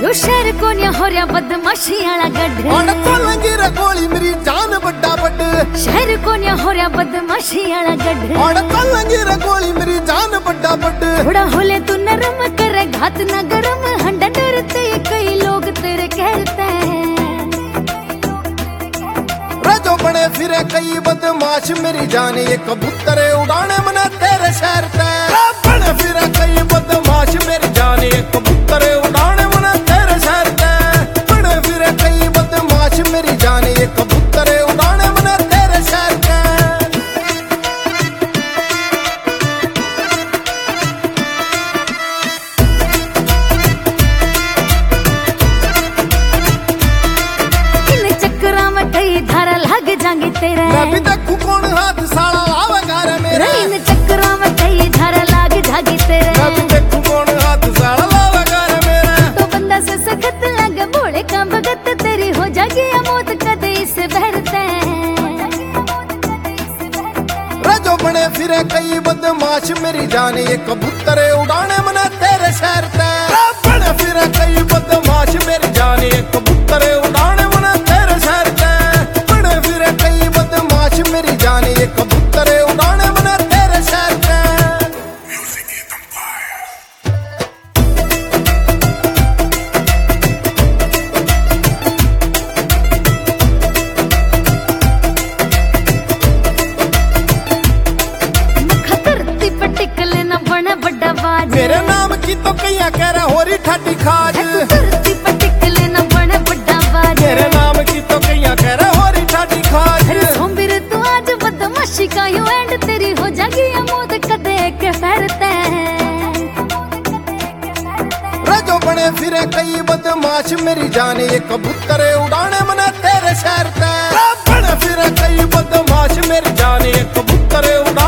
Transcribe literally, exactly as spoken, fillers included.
यो शहर कोनिया हो रहा बदमाशी आला गढ़ और तो लंगी रे गोली मेरी जान बड्डा बड शहर कोनिया हो रहा बदमाशी आला गढ़ और तो लंगी रे गोली मेरी जान बड्डा बड थोड़ा होले तू नरम करे घात ना गरम हंडा डरते कई लोग तेरे कहते हैं जो बने फिरे कई बदमाश मेरी जान ये कबूतर उड़ाने मना तेरे शहर ते बने फिरे कई बदमाश मेरी जान ये कबूतर उड़ाने मना तेरे शहर ते बने फिरे कई बदमाश मेरी जान ये कबूतर उड़ाने मना तेरे शहर ते इन चक्करा में कई धारा लग जाएंगे तेरे मैं भी देखूं कौन हाथ साला लावेगा रे मेरे इन चक्करा में कई धारा लग जाएंगे तेरे मैं भी देखूं कौन हाथ साला लावेगा रे मेरे तो बंदा से सखत लगे भोले का भगत तेरी हो जाएगी मौत कदे से बहरते जो बने फिरे कई बदमाश मेरी जान ये कबूतर उड़ाने मना तेरे शहर ते बने फिरे कई बदमाश मेरी जान ये कबूतर उड़ाने मना तेरे शहर ते बने फिरे कई बदमाश मेरी जान ये कबूतर उड़ाने मना तेरे शहर ते मेरे नाम की तो कैया कह रहा हो रही ठाटी खाज धरती पर टिक लेना बड़ा बड़ा बाज मेरे नाम की तो कैया कह रहा हो रही ठाटी खाज सोमबिर तू आज बदमाशी का यू एंड तेरी हो जाएगी मौत कदे के फरते जो बने फिरे कई बदमाश मेरी जान ये कबूतर उड़ाने मना तेरे शहर ते बने फिरे कई बदमाश मेरी जान ये कबूतर उड़ा